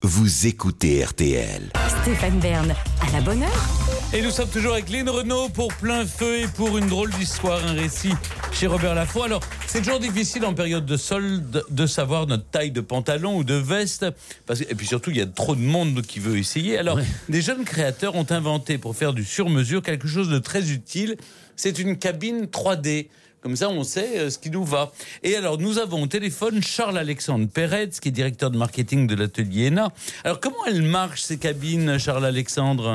Vous écoutez RTL. Stéphane Bern, à la bonne heure. Et nous sommes toujours avec Lynn Renaud pour Plein Feu et pour une drôle d'histoire, un récit chez Robert Laffont. Alors, c'est toujours difficile en période de solde de savoir notre taille de pantalon ou de veste. Et puis surtout, il y a trop de monde qui veut essayer. Alors, des jeunes créateurs ont inventé pour faire du sur-mesure quelque chose de très utile. C'est une cabine 3D. Comme ça, on sait ce qui nous va. Et alors, nous avons au téléphone Charles-Alexandre Peretz, qui est directeur de marketing de l'atelier ENA. Alors, comment elles marchent, ces cabines, Charles-Alexandre ?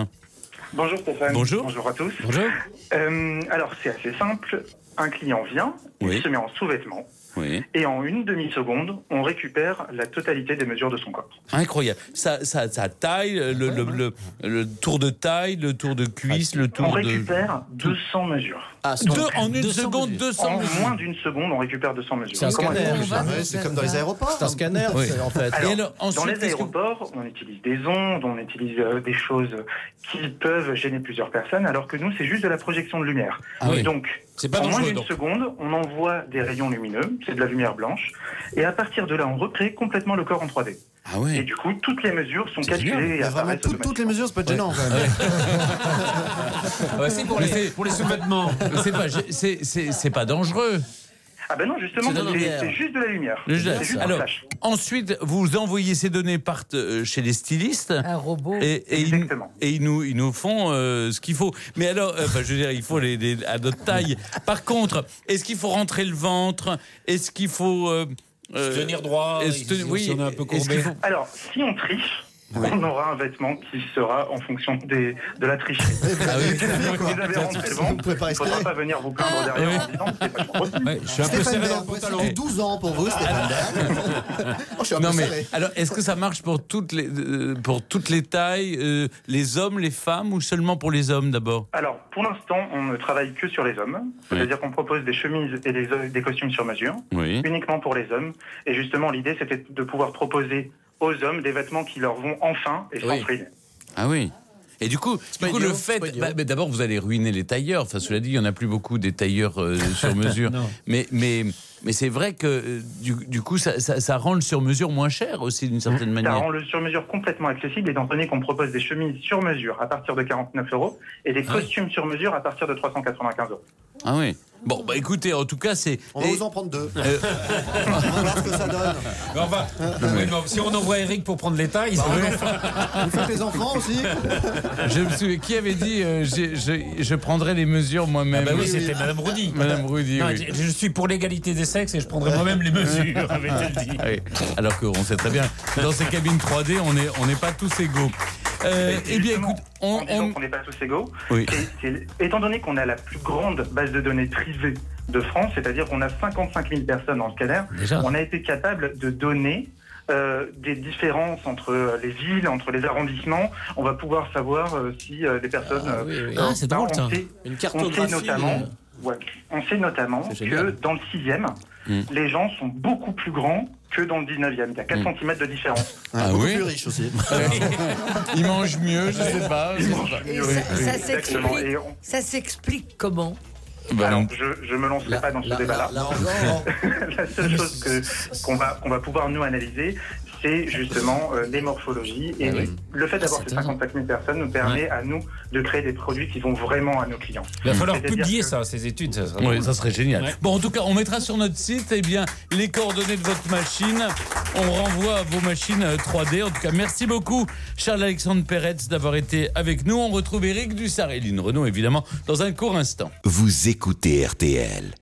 Bonjour Stéphane. Bonjour. Bonjour à tous. Bonjour. Alors, c'est assez simple. Un client vient, il se met en sous-vêtements. Oui. Et en une demi-seconde, on récupère la totalité des mesures de son corps. Incroyable. Ça taille, le tour de taille, le tour de cuisse, le tour on récupère 200 mesures. En une seconde, 200 En mesures. moins d'une seconde, on récupère 200 mesures. C'est un scanner. C'est comme dans les aéroports. C'est un scanner, en fait. Alors, ensuite, dans les aéroports, on utilise des ondes, on utilise des choses qui peuvent gêner plusieurs personnes, alors que nous, c'est juste de la projection de lumière. Ah oui. Donc, C'est pas en moins dangereux, d'une donc. seconde, on envoie des rayons lumineux, c'est de la lumière blanche, et à partir de là, on recrée complètement le corps en 3D. Ah ouais. Et du coup, toutes les mesures sont calculées Il et y a vraiment apparaissent toutes les automatiquement. mesures, c'est pas gênant quand même. C'est pour les sous-vêtements. C'est pas dangereux. Ah ben non, justement, C'est de la lumière. c'est juste de la lumière. Le C'est geste. juste un Alors, flash. ensuite, vous envoyez ces données partent chez les stylistes. Un robot. Et Exactement. ils nous font ce qu'il faut. Mais alors, je veux dire, il faut à notre taille. Par contre, est-ce qu'il faut rentrer le ventre ? Est-ce qu'il faut Se tenir droit, si on est un peu est-ce qu'il courbé. faut- Alors, si on triche, on aura un vêtement qui sera en fonction de la tricherie. Ah oui. Si vous avez rentré le Vous ventre, pouvez pas il ne faudra respirer. pas venir vous plaindre derrière en disant que c'est pas possible. Ouais, je suis un peu Stéphane serré dans Bern, le voici pantalon. les 12 ans pour vous, Stéphane Bern. Je suis un Non peu mais serré. alors, est-ce que ça marche pour toutes les tailles, les hommes, les femmes, ou seulement pour les hommes d'abord ? Alors, pour l'instant, on ne travaille que sur les hommes. C'est-à-dire qu'on propose des chemises et des costumes sur mesure, Oui. uniquement pour les hommes. Et justement, l'idée, c'était de pouvoir proposer aux hommes des vêtements qui leur vont enfin et sans Oui. friser. Ah oui. Et du coup, pas idiot, le c'est fait, pas idiot. mais d'abord vous allez ruiner les tailleurs. Enfin, cela dit, il y en a plus beaucoup des tailleurs sur mesure. Non. Mais c'est vrai que du coup, ça rend le sur mesure moins cher aussi d'une certaine Ça manière. rend le sur-mesure complètement accessible, étant donné qu'on propose des chemises sur mesure à partir de 49 € et des costumes sur mesure à partir de 395 €. Ah oui. Bon, bah écoutez, en tout cas, c'est. On va vous en prendre deux. On va voir ce que ça donne. Oui, mais si on envoie Eric pour prendre les tailles, Vous faites les enfants aussi. Je me souviens, qui avait dit je prendrai les mesures moi-même. oui, c'était Madame Roudy. Madame Roudy. Non, Oui. je suis pour l'égalité des sexes et je prendrai moi-même les mesures, avait-elle dit. Ah oui. Alors qu'on sait très bien, dans ces cabines 3D, on n'est pas tous égaux. Eh bien, Justement, écoute, en disant qu'on n'est pas tous égaux, Oui. étant donné qu'on a la plus grande base de données privée de France, c'est-à-dire qu'on a 55 000 personnes dans le scanner, Déjà. on a été capable de donner des différences entre les villes, entre les arrondissements. On va pouvoir savoir si les personnes... C'est drôle, ça. Une cartographie. On sait notamment C'est que génial. dans le 6e, les gens sont beaucoup plus grands que dans le 19e. Il y a 4 cm de différence. Ah Beaucoup oui. plus riche aussi. Ils mangent mieux, je sais pas. Et Oui, ça exactement. s'explique. Et Ça s'explique comment ? alors, je me lancerai pas dans ce débat-là. La seule chose qu'on va pouvoir nous analyser, c'est justement les morphologies. Et le fait d'avoir ces 55 000 personnes nous permet à nous de créer des produits qui vont vraiment à nos clients. Il va falloir C'est-à-dire publier que- ça, ces études. Ça sera Oui, drôle. ça serait génial. Ouais. Bon, en tout cas, on mettra sur notre site les coordonnées de votre machine. On renvoie à vos machines 3D. En tout cas, merci beaucoup, Charles-Alexandre Peretz, d'avoir été avec nous. On retrouve Éric Dussart et Lynn Renaud, évidemment, dans un court instant. Vous écoutez RTL.